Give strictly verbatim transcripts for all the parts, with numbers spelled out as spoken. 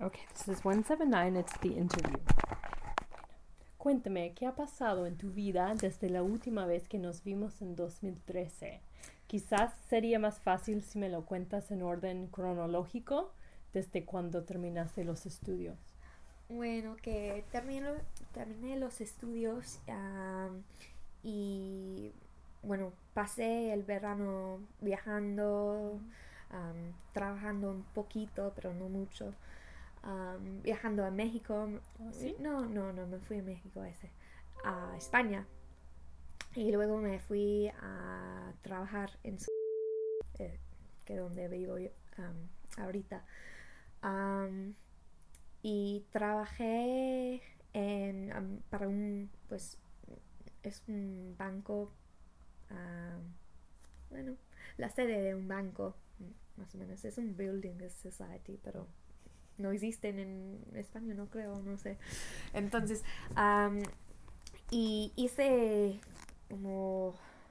Okay, this is one seventy-nine. It's the interview. Cuéntame, ¿qué ha pasado en tu vida desde la última vez que nos vimos en dos mil trece? Quizás sería más fácil si me lo cuentas en orden cronológico desde cuando terminaste los estudios. Bueno, que terminé, terminé los estudios um, y bueno, pasé el verano viajando, um, trabajando un poquito, pero no mucho. Um, viajando a México. ¿Oh, sí? No, no, no me fui a México ese. A España. Y luego me fui a trabajar en eh, que es donde vivo yo um, ahorita. Um, y trabajé en um, para un pues es un banco, uh, bueno, la sede de un banco, más o menos. Es un building society, pero no existen en España, no creo, no sé. Entonces, um, y hice como,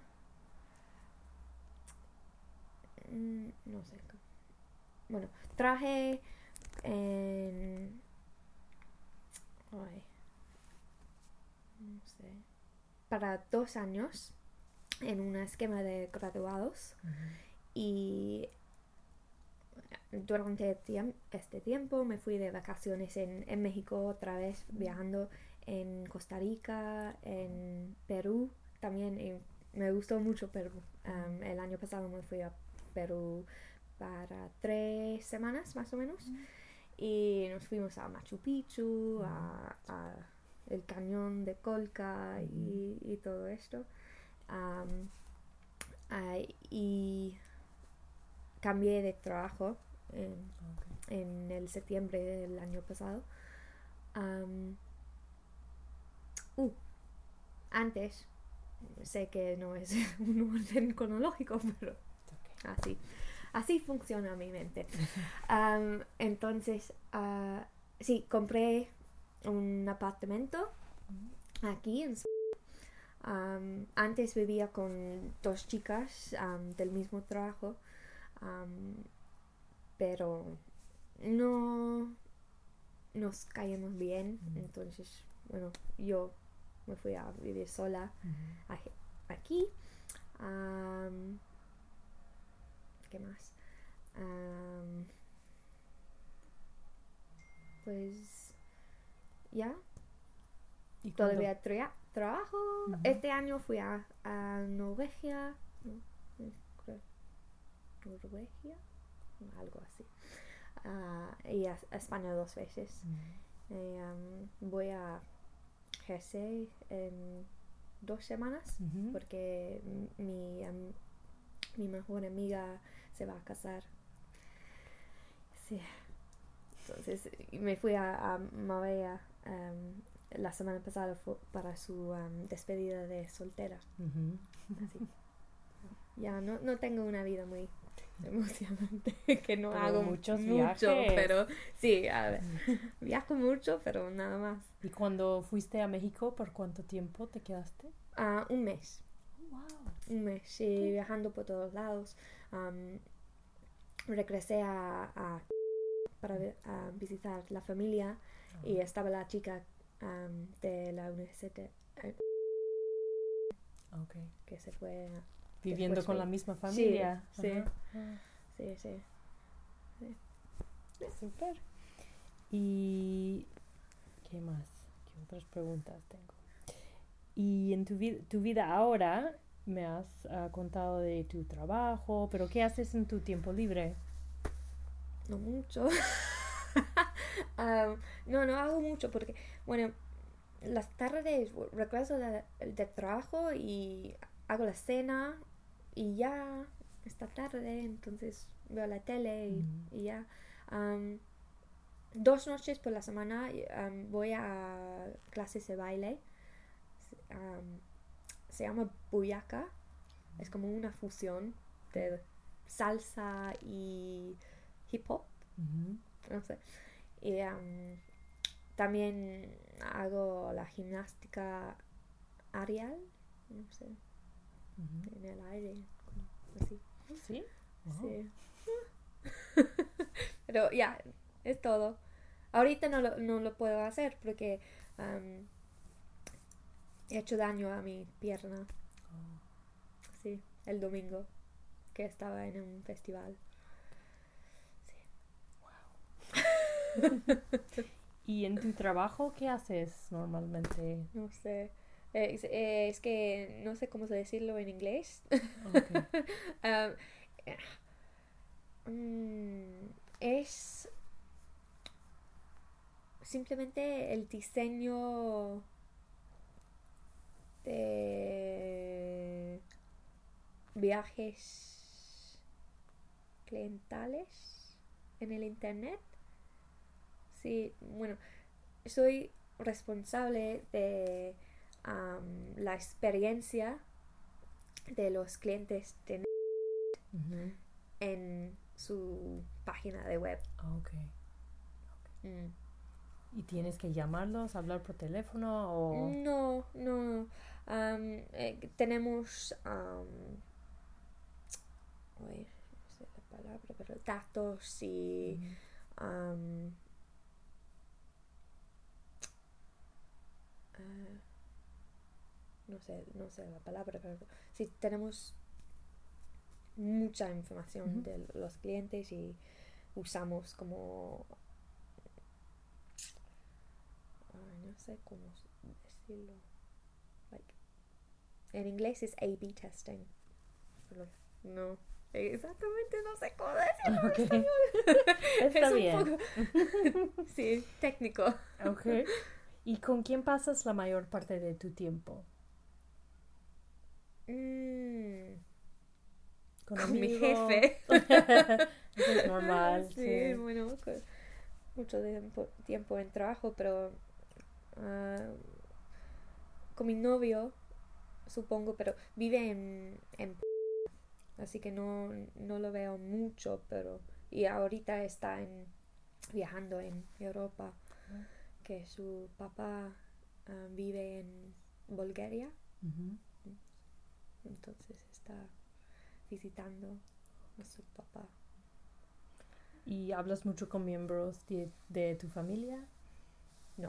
mm, no sé, bueno, trabajé en, ay, no sé, para dos años en un esquema de graduados. Uh-huh. Y durante este tiempo me fui de vacaciones en, en México otra vez, viajando en Costa Rica, en Perú también. Y me gustó mucho Perú. Um, el año pasado me fui a Perú para tres semanas más o menos. Mm. Y nos fuimos a Machu Picchu, a, a el cañón de Colca y, y todo esto. Um, uh, y cambié de trabajo en, okay. en el septiembre del año pasado. Um, uh, antes, sé que no es un orden cronológico, pero okay. así, así funciona mi mente. um, entonces, uh, sí, compré un apartamento aquí en um, antes vivía con dos chicas um, del mismo trabajo. Um, pero no nos caíamos bien. Mm. Entonces, bueno, yo me fui a vivir sola uh-huh. a, aquí. Um, ¿Qué más? Um, pues ya. ¿Y todavía tra- trabajo? Uh-huh. Este año fui a, a Norvegia. No, creo. Norvegia. Algo así. Uh, y a, a España dos veces. Mm. Eh, um, voy a Jersey en dos semanas uh-huh. porque mi, um, mi mejor amiga se va a casar. Sí. Entonces me fui a, a Marbella um, la semana pasada para su um, despedida de soltera. Uh-huh. Así. Ya no, no tengo una vida muy emocionante, que no pero hago muchos mucho, viajes. Pero sí, a ver, viajo mucho, pero nada más. ¿Y cuando fuiste a México, por cuánto tiempo te quedaste? Uh, un mes. Wow. Un mes, sí, okay. Viajando por todos lados. Um, regresé a, a para a visitar la familia uh-huh. y estaba la chica um, de la universidad okay. que se fue a, viviendo con la misma familia. Sí, sí, uh-huh. sí, sí, sí. Súper. ¿Y qué más? ¿Qué otras preguntas tengo? Y en tu, vi- tu vida ahora me has uh, contado de tu trabajo, pero ¿qué haces en tu tiempo libre? No mucho. um, no, no hago mucho porque, bueno, las tardes regreso de, de trabajo y hago la cena y ya esta tarde, entonces veo la tele y, mm. y ya. Um, dos noches por la semana um, voy a clases de baile. Um, se llama Buyaka. Mm. Es como una fusión de salsa y hip hop. Mm-hmm. No sé. Y um, también hago la gimnástica aerial, no sé, uh-huh. en el aire, así. ¿Sí? Wow. Sí. Pero ya, yeah, es todo. ahorita no lo, no lo puedo hacer porque um, he hecho daño a mi pierna. Oh. Sí, el domingo que estaba en un festival. ¿Y en tu trabajo qué haces normalmente? No sé. Eh, es, eh, es que no sé cómo decirlo en inglés. Okay. um, mm, es simplemente el diseño de viajes clientales en el internet. Sí, bueno, soy responsable de um, la experiencia de los clientes de Uh-huh. en su página de web. Okay. Mm. ¿Y tienes que llamarlos, hablar por teléfono o...? No, no. Um, eh, tenemos um, uy, no sé la palabra, pero datos y Uh-huh. um, uh, no sé, no sé la palabra, pero sí tenemos mucha información Uh-huh. de los clientes y usamos como uh, no sé cómo decirlo. Like, en inglés es A B testing. Pero no, exactamente no sé cómo decirlo. Okay. Es Está un bien. poco, sí, técnico. Okay. ¿Y con quién pasas la mayor parte de tu tiempo? Mm, ¿Con con mi amigos? jefe. Eso es normal, Sí, sí. bueno, con mucho tiempo, tiempo en trabajo, pero uh, con mi novio, supongo, pero vive en, en así que no, no lo veo mucho, pero y ahorita está en viajando en Europa, que su papá uh, vive en Bulgaria, Uh-huh. entonces está visitando a su papá. ¿Y hablas mucho con miembros de, de tu familia? No.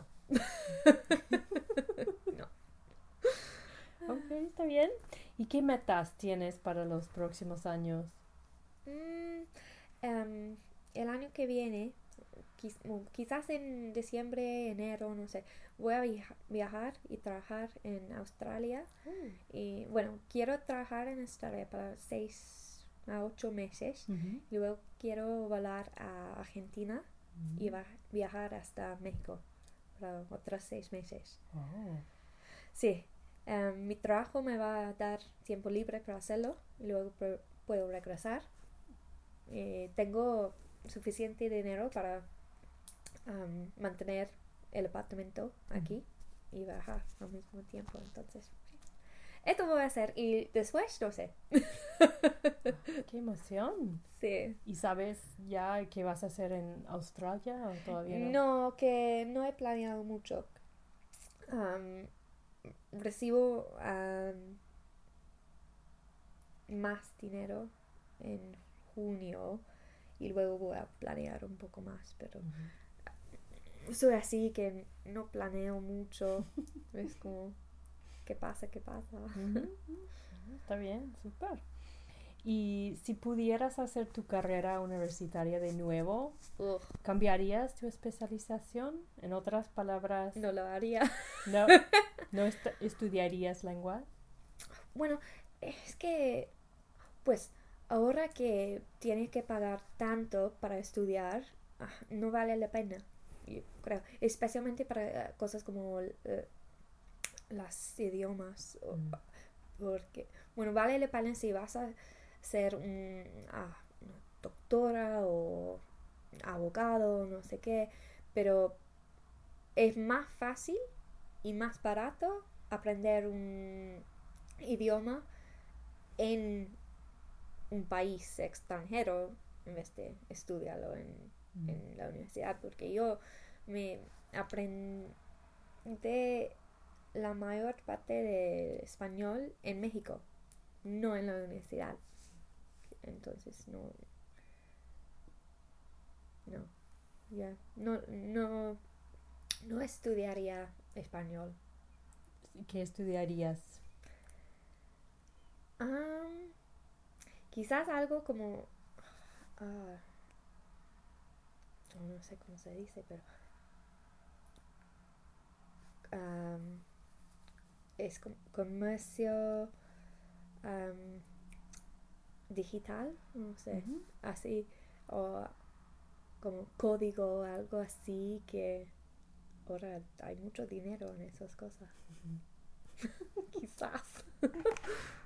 No. Ok, está bien. ¿Y qué metas tienes para los próximos años? Mm, um, el año que viene, quiz- quizás en diciembre, enero, no sé, voy a viaja- viajar y trabajar en Australia. Mm. Y bueno, quiero trabajar en Australia para seis a ocho meses. Uh-huh. Y luego quiero volar a Argentina Uh-huh. y va- viajar hasta México para otros seis meses. Oh. Sí, um, mi trabajo me va a dar tiempo libre para hacerlo y luego pro- puedo regresar. Eh, tengo suficiente dinero para um, mantener el apartamento aquí y viajar al mismo tiempo. Entonces, sí. Esto voy a hacer y después no sé. ¡Qué emoción! Sí. ¿Y sabes ya qué vas a hacer en Australia o todavía no? No, que no he planeado mucho. Um, recibo um, más dinero en junio y luego voy a planear un poco más, pero Uh-huh. soy así que no planeo mucho. Es como, ¿qué pasa? ¿Qué pasa? Uh-huh. Está bien, súper. Y si pudieras hacer tu carrera universitaria de nuevo, Ugh, ¿cambiarías tu especialización? En otras palabras, no lo haría. no, no est- estudiarías lengua. Bueno, es que, pues, ahora que tienes que pagar tanto para estudiar, ah, no vale la pena, yo creo. Especialmente para eh, cosas como eh, las idiomas. o- Mm. Porque, bueno, vale la pena si vas a ser un, ah, una doctora o abogado, no sé qué, pero es más fácil y más barato aprender un idioma en un país extranjero en vez de estudiarlo en, Mm. en la universidad, porque yo me aprendí la mayor parte del español en México, no en la universidad. Entonces no, no. yeah. No, no, no estudiaría español. ¿Qué estudiarías? Um, quizás algo como... ah, no sé cómo se dice, pero... um, es com- comercio um, digital, no sé, Ujú. así, o como código, algo así, que ahora hay mucho dinero en esas cosas. Quizás.